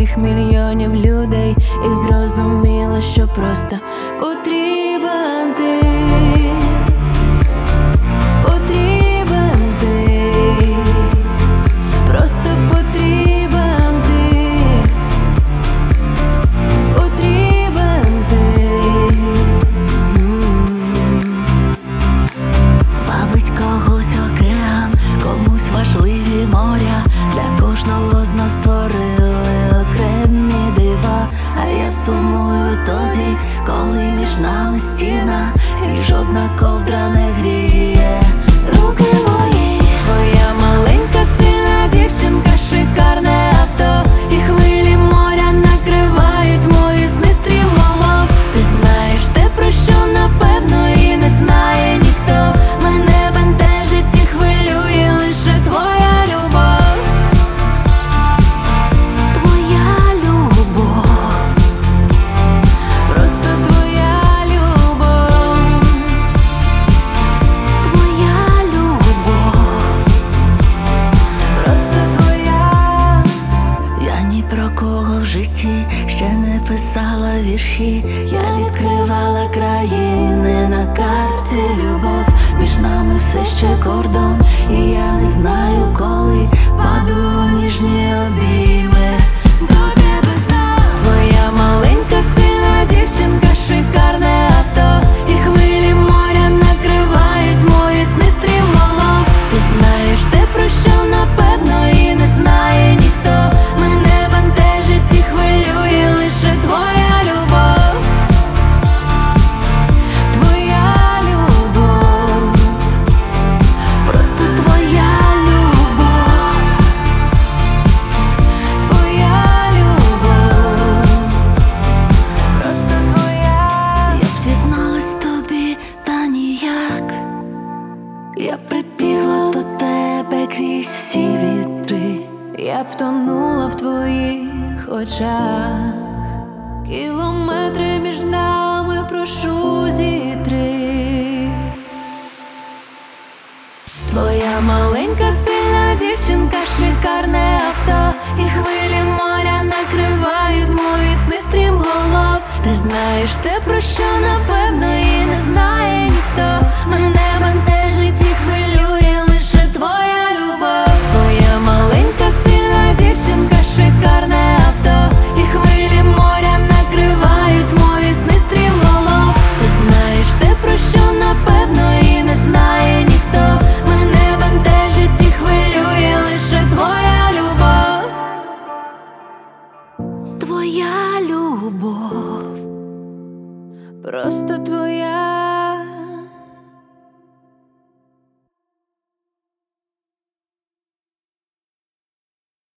цих мільйонів людей і зрозуміла, що просто потрібен ти. Потрібен ти, просто потрібен ти. Потрібен ти. Вабить когось океан, комусь важливі моря. Для кожного з нас створили окремі дива. А я сумую тоді, коли між нами стіна, і жодна ковдра не гріє руки мої. Твоя маленька сильна дівчинка, шикарне авто, і хвилі моря накривають мої сни стрімголов. Ти знаєш те, про що напевно і не знає ніхто. Мене бентежить і хвилює лише твоя любов. Твоя любов, Просто твоя любов. твоя любов, Просто твоя. я ні про кого в житті ще не писала вірші. Я відкривала країни на карті любов. Між нами все ще кордон, і я не знаю, коли паду у ніжні обійми до тебе знов. Твоя маленька сильна дівчинка, шикарне авто, і хвилі моря накривають мої сни стрімголов. Ти знаєш те, про що напевно і не знає ніхто. Мене бентежить і хвилює лише твоя любов. Твоя любов. Просто твоя любов, Твоя любов. Просто твоя. я б зізналась тобі, та ніяк. Я прибігла до тебе крізь всі вітри. Я б тонула в твоїх очах. Кілометри між нами, прошу, зітри. Твоя маленька сильна дівчинка, шикарне авто, і хвилі моря накривають мої сни стрімголов. Ти знаєш те, про що напевно і не знає ніхто. Мене бентежить і хвилює лише твоя любов. Твоя маленька сильна дівчинка, шикарне авто, і хвилі моря накривають мої сни стрімголов. Ти знаєш те, про що напевно і не знає ніхто. Мене бентежить і хвилює лише твоя любов. Твоя любов, Просто твоя